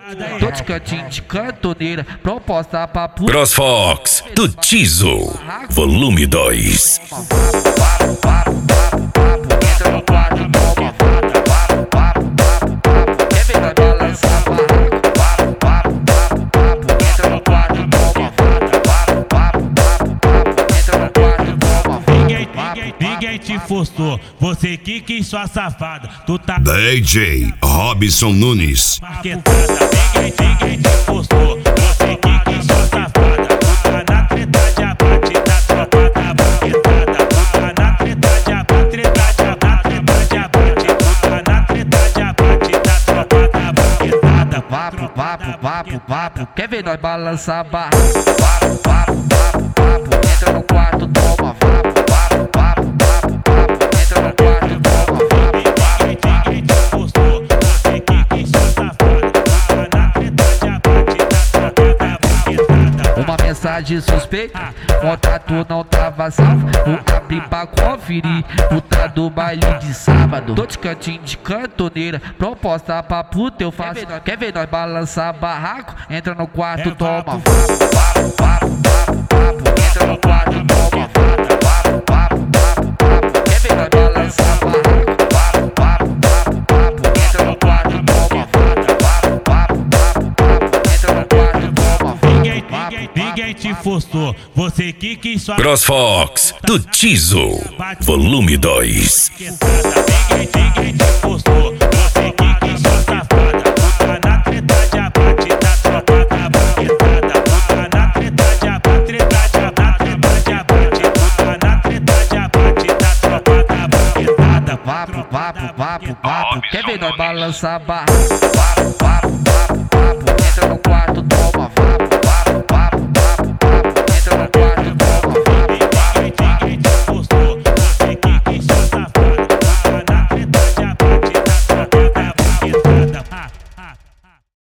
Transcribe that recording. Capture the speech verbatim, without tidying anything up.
Tô de cantinho de cantoneira, proposta pra puta. CrossFox do Tizo, volume dois. Entra no quarto, toma fada. Quer ver nós balançar barraco? Entra no quarto, toma fada. Entra no quarto, toma fada. Ninguém, ninguém, ninguém te forçou, você que quis sua safada. Tu tá D J Robson Nunes. marquetada. Ninguém, ninguém te forçou, você que quis sua safada. Tu tá na treta de abate, da tropa da marquetada. Tu tá na treta de abate, treta de abate, treta de abate. Tu tá na treta de abate, da tropa da marquetada. Vapo, vapo, vapo, vapo. Quer ver nós balançar barraco? Vapo, vapo, vapo, vapo. Entra no quarto, toma vapo. Vapo, vapo, vapo, vapo. Entra no quarto, toma vapo. Ninguém te forçou, você que quis sua safada. Tu tá na treta de abate, da tropa da marquetada. Uma mensagem suspeita, contato não tava salvo. Vou abrir pra conferir, puta do baile de sábado. Tô de cantinho de cantoneira, proposta pra puta eu faço. Quer ver nós balançar barraco? Entra no quarto, toma vapo. Vapo, vapo, vapo, vapo. Entra no quarto, toma fada. Vapo, vapo, vapo, vapo. Quer ver nós balançar barraco? Vapo, vapo, vapo, vapo. Entra no quarto, toma fada. Vapo, vapo, vapo, vapo. Entra no quarto, toma fada. Ninguém, ninguém, ninguém te forçou, você que quis sua CrossFox do Tizo, volume dois. Ninguém, ninguém te forçou, você que quis sua safada. Tu tá na treta de abate, da tropa da marquetada. Tu tá na treta de abate, treta de abate, treta de abate. Tu tá na treta de abate, da tropa da marquetada. Vapo, vapo, vapo, vapo. Quer ver nós balançar barraco? Vapo, vapo,